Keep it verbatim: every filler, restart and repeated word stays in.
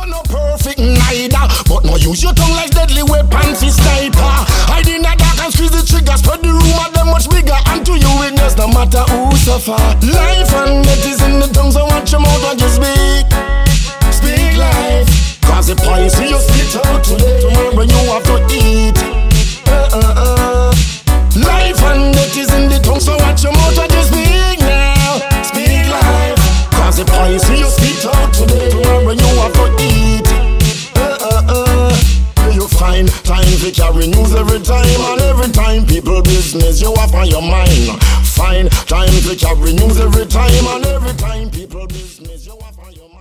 you're no perfect neither, but no use your tongue like deadly weapon for sniper. Hide in the dark and squeeze the trigger, spread the rumor them much bigger, and to you it does no matter who suffer. Life and death is in the tongue, so watch your mouth and just speak. Speak life, cause the poison you spit out today, tomorrow you have to eat. uh, uh, uh. Life and death is in the tongue, so watch your mouth and just speak now. Speak life, cause the poison you spit out today, tomorrow you have to eat. uh, uh, uh. You find time to carry news every time, and every time people business you have on your mind. Find time to carry news every time, and every time people business you have on your mind.